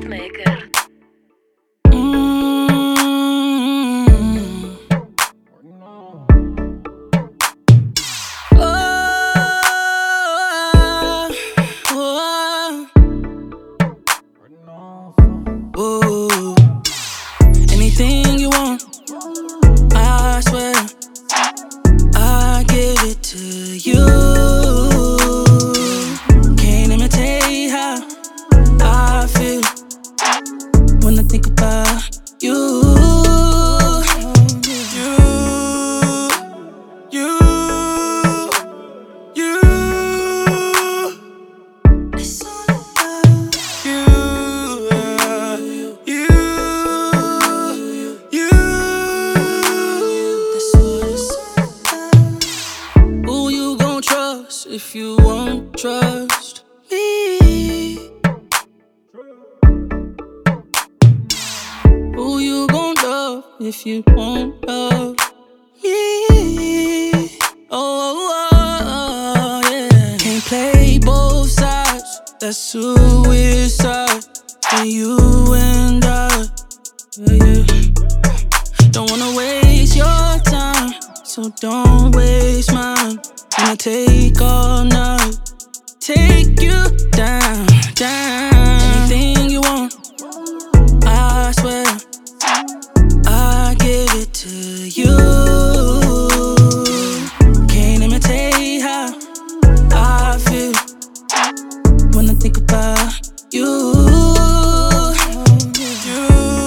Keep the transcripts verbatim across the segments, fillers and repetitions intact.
Beatmaker. Ooh, anything you want, I swear, I give it to you. Can't imitate how I feel when I think about you. You, you, you. It's all about you. You, you, that's what it's about. Who you gon' trust if you won't trust me? Who you gon' love if you won't love me? Oh, oh, oh, yeah. Can't play both sides, that's suicide. For you and I, yeah, yeah. Don't wanna waste your time, so don't waste mine. Wanna take all night, take you down, down. Anything you want, I swear, I give it to you. Can't imitate how I feel when I think about you. You,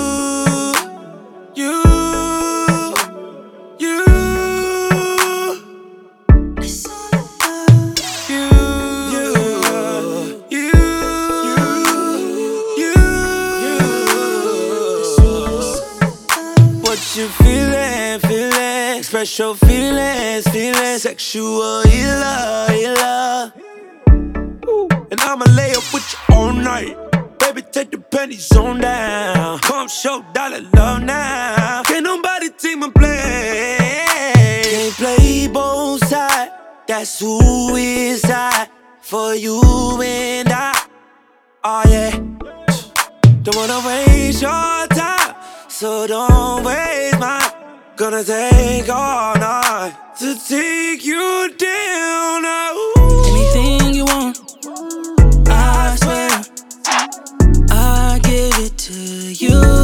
you, you. It's all about you, you, you, you, you. What you feeling, feeling? Express your feelings, feelings. Sexual healer, healer. And I'ma lay up with you all night. Baby, take the panties on down. Come show dollar love now. Can't nobody take my place. Can't play both sides, that's who is I. For you and I, oh yeah. Don't wanna waste your time, so don't waste mine. Gonna take all night to take you down. Oh. Anything you want, I swear, I give it to you.